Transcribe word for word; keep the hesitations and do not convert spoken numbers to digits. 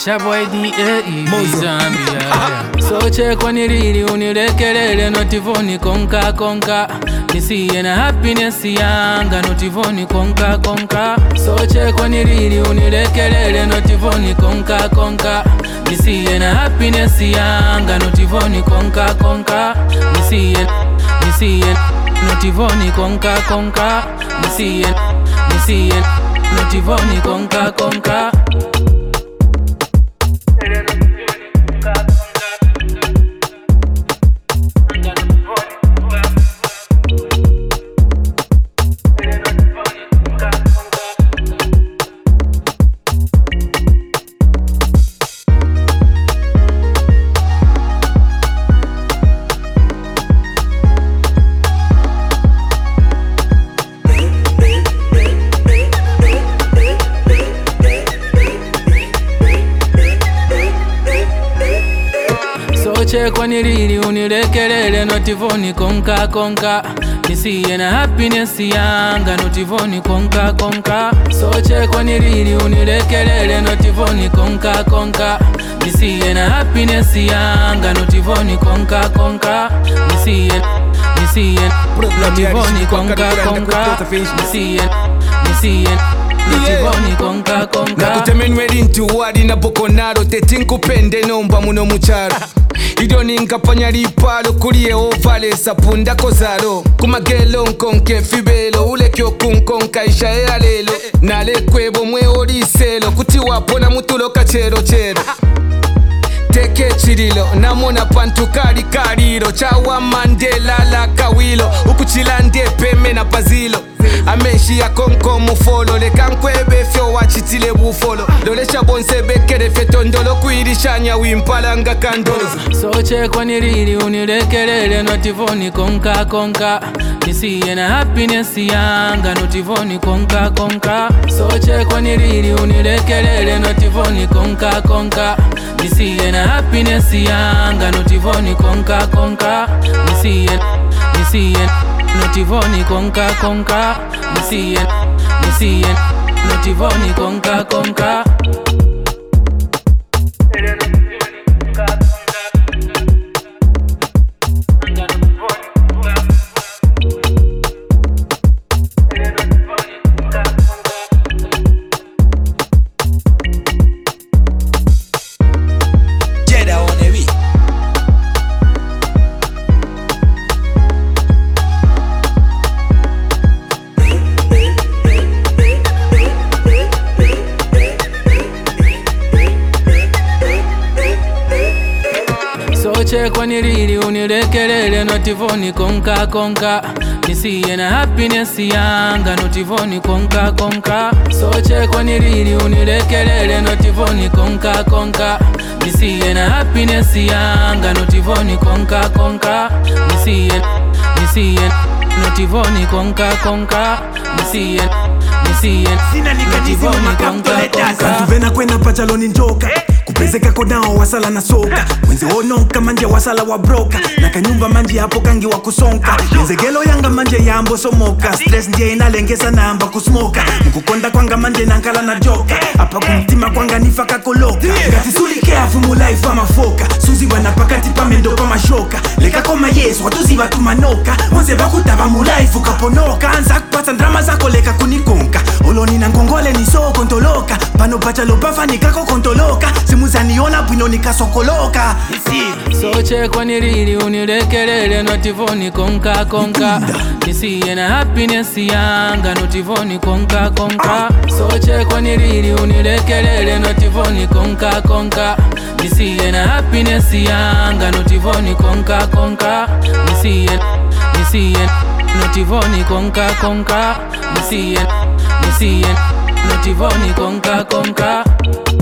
Shaboy D A E Zambia. So check when you really unirekelele notivoni konka konka. Nisiye na happiness yanga notivoni konka konka. So check when you really unirekelele notivoni konka konka. Nisiye na happiness yanga notivoni konka konka. Nisiye nisiye notivoni konka konka. Nisiye nisiye notivoni konka konka. Check when you really unirekelele notivoni konka konka. Nisiye na happiness yanga notivoni konka konka. So check when you really unirekelele notivoni konka konka. Nisiye na happiness yanga notivoni konka konka. Nisiye nisiye notivoni konka konka. Nisiye nisiye notivoni konka konka. Nakutemenwe into wadi na bokonaro tetinkupende nomba muno mucharo. Idoni nkapanya lipalo kulie ovale sapunda kozalo. Kumagelo nkonke fibelo ulekyo kunkonka isha ya lelo. Nale kwebo mwe oliselo kuti wapona mutulo kachero chero. Teke chirilo namona pantu kari kariro. Chawa Mandela la kawilo ukuchilande peme na pazilo. Amenshi ya konko mufolo leka nkwebe fyo wachitile bufolo. Lolesha bonse bekere fetondolo kuirishanya wimpalanga kandolo. So check when you really unirekelele notivoni konka konka. Nisiye na happiness yanga notivoni konka konka. So check when you really unirekelele notivoni konka konka. Nisiye na happiness yanga notivoni konka konka. Nisiye nisiye notivoni konka konka. Nisiye nisiye notivoni konka konka. Check when you really unirekelele notivoni konka konka. Nisiye na happiness yanga notivoni konka konka. So check when you really unirekelele notivoni konka konka. Nisiye na happiness yanga notivoni konka konka. Nisiye nisiye notivoni konka konka. Nisiye nisiye notivoni konka konka. Tuvena kwena pachaloni njoka kupezeka kodao wasala na soka. Mwenze ononka manje wasala wa broka. Na kanyumba manje hapo kangi wa kusonka. Nzegelo yanga manje yambo somoka. Stress ndiye inalengesa namba kusmoka. Mkukonda kwanga manje nankala na joka. Hapa kumtima kwanga nifaka koloka. Gati suli careful mu life ama foka. Suzi wana pakati pa mendo pa mashoka. Leka koma yesu watuzi watu manoka. Mwenze bakutaba mu life ukaponoka. Anza kupata drama zako leka kunikonka. Oloni na ngongole ni so kontoloka. Pano pachalo pafani kako kontoloka. Muzaniona bwino nikasokoloka. So check when you really unirekelele notivoni konka konka. Nisiye na happiness yanga notivoni konka konka. So check when you really unirekelele notivoni konka konka. Nisiye na happiness yanga notivoni konka konka. Nisiye nisiye notivoni konka konka. Nisiye nisiye notivoni konka konka.